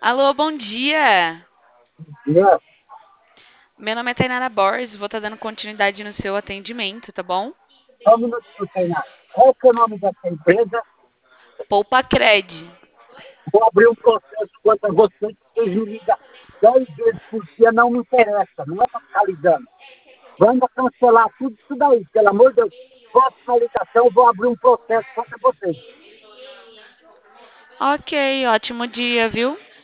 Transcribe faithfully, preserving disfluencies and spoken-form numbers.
Alô, bom dia. Né? Meu nome é Tainara Borges, vou estar dando continuidade no seu atendimento, tá bom? Só um minutinho, Tainá. Qual que é o nome dessa empresa? Poupa Cred. Vou abrir um processo contra você que vocês me ligam dez vezes por dia, não me interessa, não é para ficar ligando. Vamos cancelar tudo isso daí, pelo amor de Deus. Próxima ligação, eu vou abrir um processo contra vocês. Ok, ótimo dia, viu?